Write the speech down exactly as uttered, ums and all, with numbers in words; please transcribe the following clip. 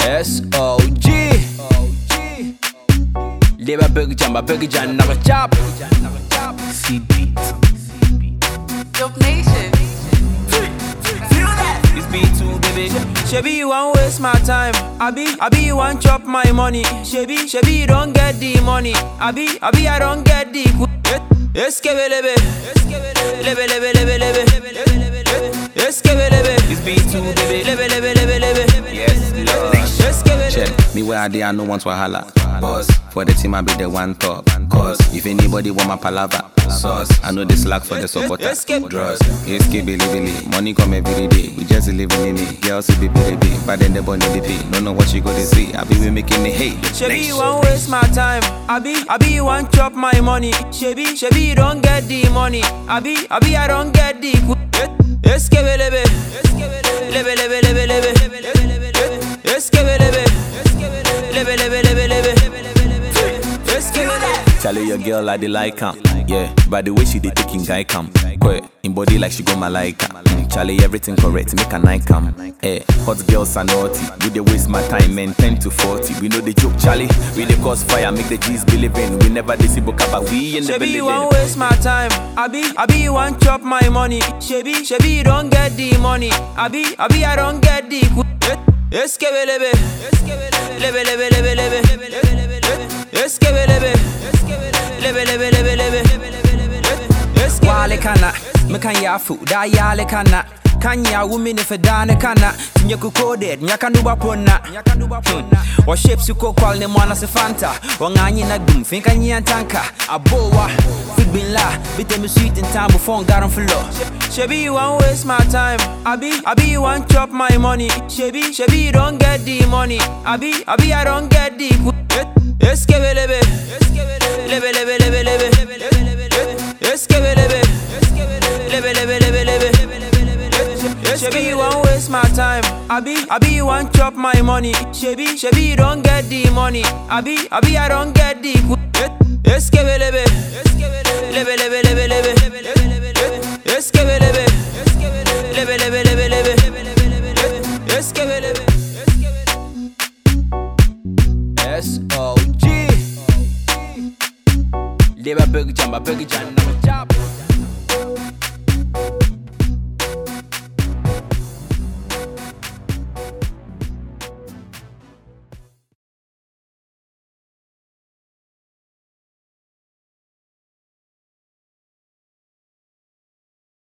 S O G Leba big jamba big jan naga chop C beat Dope Nation. This beat too baby. Shebi you want waste my time. Abi Abi you want chop my money. Shebi Shebi you don't get the money. Abi Abi I don't get the Eskebe lebe lebe lebe lebe lebe Eskebe lebe. This beat too baby. Lebe lebe lebe lebe. Yes Lord. Check me where I dey, I no want wahala. Boss, for the team I be the one top. Cause if anybody want my palava, sauce, I know this slack for the supporter. Draws, escape billy money come every day. We just living in it, girls be baby, but then the bunny the pay. No know what you go to see. I be we making the hate. Shebi you want waste my time. Abi Abi you want chop my money. Shebi Shebi you don't get the money. Abi Abi I don't get the Eskebe lebe lebe lebe lebe lebe Eskebe lebe lebe lebe lebe lebe Eskebe lebe. Tell your girl I dey like her, yeah. By the way she dey taking guy cam, quick in body like she go Malaika. Charlie everything correct, make a night cam. Eh, hot girls are naughty, we dey waste my time, man. ten to forty, we know the joke, Charlie. We dey cause fire, make the G's believe in. We never dey see book about we in the Shebi building. you want waste my time. Abi Abi you want chop my money. Shebi Shebi you don't get the money. Abi Abi I don't get the Eskebe lebe lebe lebe lebe lebe Eskebe lebe lebe lebe lebe lebe Wale kana me kan yafu da yale kana Kanya women if a dane kana Nyaku coded nyaka nuba pona Wa shapes you ko kwal ne mwana se fanta Wa nganyi na dum finka nyi tanka Abowa fit bin la bite me sweet in time before got on floor Shebi you want waste my time Abi Abi you want chop my money Shebi Shebi you don't get the money Abi Abi I don't get the Eskebe lebe lebe lebe lebe lebe Eskebe lebe lebe lebe lebe lebe Shebi you want waste my time. Abi Abi you want chop my money. Shebi Shebi you don't get the money. Abi Abi I don't get the Eskebe lebe lebe lebe lebe lebe Eskebe lebe lebe lebe lebe lebe Eskebe lebe. S O G Leba big jamba big jamba